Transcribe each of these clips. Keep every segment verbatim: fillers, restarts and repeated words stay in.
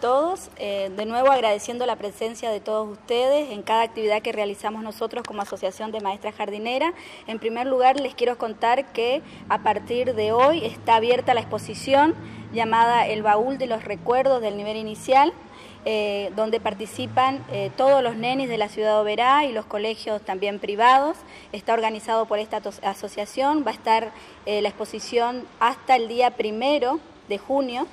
todos. Eh, de nuevo agradeciendo la presencia de todos ustedes en cada actividad que realizamos nosotros como Asociación de Maestras Jardineras. En primer lugar, les quiero contar que a partir de hoy está abierta la exposición llamada El Baúl de los Recuerdos del Nivel Inicial, eh, donde participan eh, todos los nenis de la ciudad de Oberá y los colegios también privados. Está organizado por esta asociación. Va a estar eh, la exposición hasta el día primero de junio.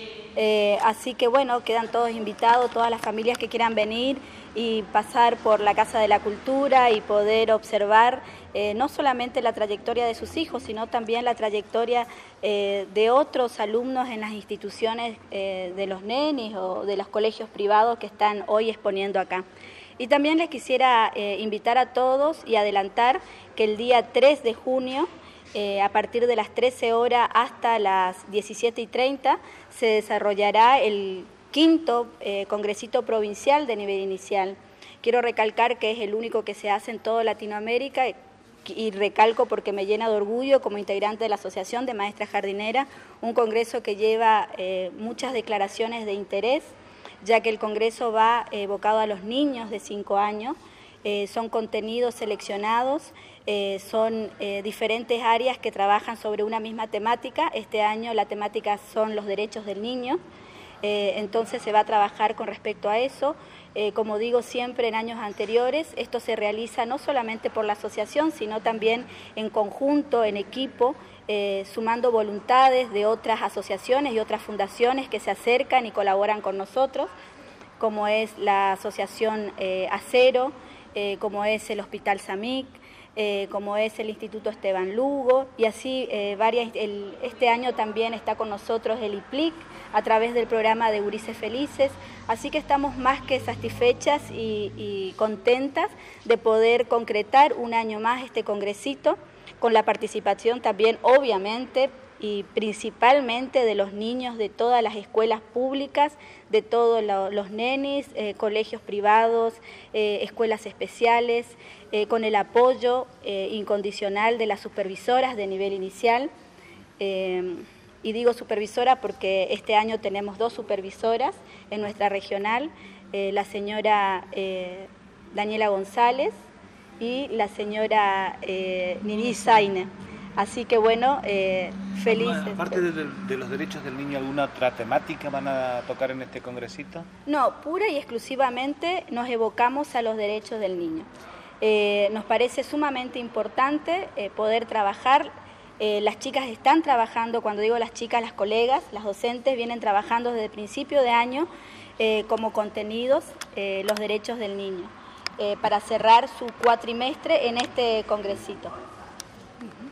Eh, así que bueno, quedan todos invitados, todas las familias que quieran venir y pasar por la Casa de la Cultura y poder observar eh, no solamente la trayectoria de sus hijos, sino también la trayectoria eh, de otros alumnos en las instituciones eh, de los nenis o de los colegios privados que están hoy exponiendo acá. Y también les quisiera eh, invitar a todos y adelantar que el día tres de junio, Eh, a partir de las trece horas hasta las diecisiete y treinta, se desarrollará el quinto eh, Congresito Provincial de Nivel Inicial. Quiero recalcar que es el único que se hace en toda Latinoamérica y, y recalco porque me llena de orgullo como integrante de la Asociación de Maestras Jardineras, un congreso que lleva eh, muchas declaraciones de interés, ya que el congreso va evocado a los niños de cinco años. Eh, son contenidos seleccionados, eh, son eh, diferentes áreas que trabajan sobre una misma temática. Este año la temática son los derechos del niño, eh, entonces se va a trabajar con respecto a eso. Eh, como digo siempre en años anteriores, esto se realiza no solamente por la asociación, sino también en conjunto, en equipo, eh, sumando voluntades de otras asociaciones y otras fundaciones que se acercan y colaboran con nosotros, como es la Asociación eh, Acero, Eh, como es el Hospital Samic, eh, como es el Instituto Esteban Lugo, y así eh, varias. El, este año también está con nosotros el I P L I C a través del programa de Gurises Felices, así que estamos más que satisfechas y, y contentas de poder concretar un año más este congresito, con la participación también, obviamente, y principalmente de los niños de todas las escuelas públicas, de todos lo, los nenis, eh, colegios privados, eh, escuelas especiales, eh, con el apoyo eh, incondicional de las supervisoras de nivel inicial. Eh, y digo supervisora porque este año tenemos dos supervisoras en nuestra regional, eh, la señora eh, Daniela González y la señora eh, Nini Zaine. Así que bueno, eh, felices. Aparte de, de los derechos del niño, ¿alguna otra temática van a tocar en este congresito? No, pura y exclusivamente nos evocamos a los derechos del niño. Eh, nos parece sumamente importante eh, poder trabajar. Eh, las chicas están trabajando, cuando digo las chicas, las colegas, las docentes vienen trabajando desde el principio de año eh, como contenidos eh, los derechos del niño, eh, para cerrar su cuatrimestre en este congresito.